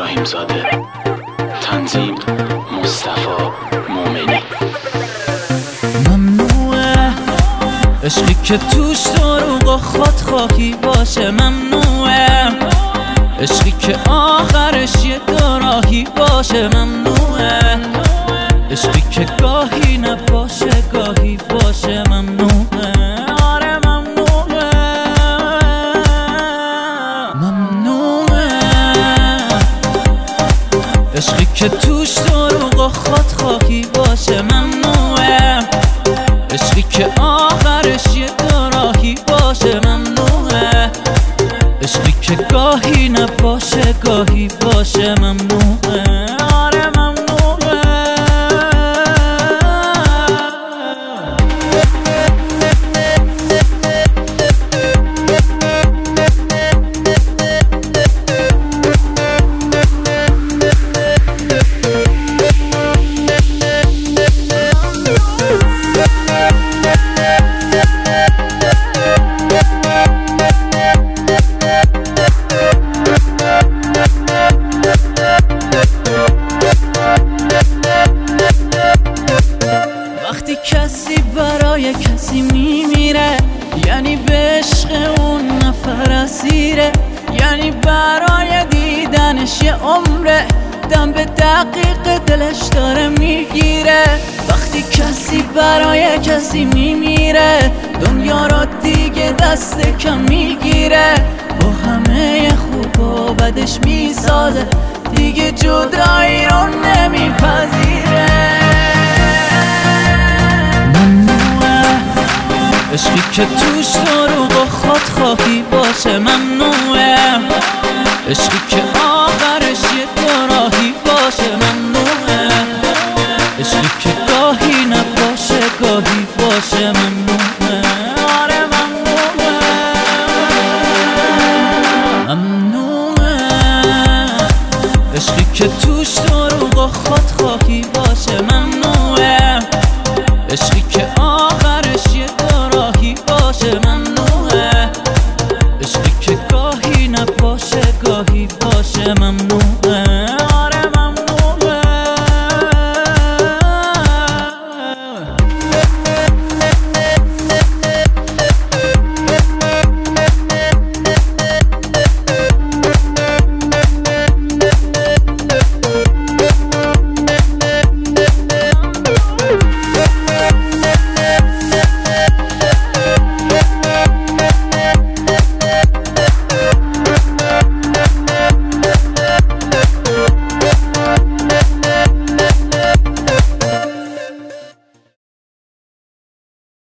ابراهیم زاده، تنظیم مصطفی مومنی. ممنوعه عشقی که توش دروغ و خودخواهی باشه، ممنوعه عشقی که آخرش یه دوراهی باشه، ممنوعه عشقی که گاهی نباشه گاهی باشه، ممنوعه. آره ممنوعه، ممنوعه عشقی که توش دروغ و خودخواهی باشه، ممنوعه عشقی که آخرش یه دوراهی باشه، ممنوعه عشقی که گاهی نباشه گاهی باشه، ممنوعه. آره ممنوعه. وقتی کسی برای کسی میمیره، یعنی به عشق اون نفر اسیره، یعنی برای دیدنش یه عمره، دم به دقیق دلش داره میگیره. وقتی کسی برای کسی میمیره، دنیا را دیگه دست کم میگیره، با همه خوب و بدش میسازه، دیگه جدایی رو نمیپذیره. عشقی که توش دروغ و خودخواهی باشه، ممنوعه عشقی که آخرش یه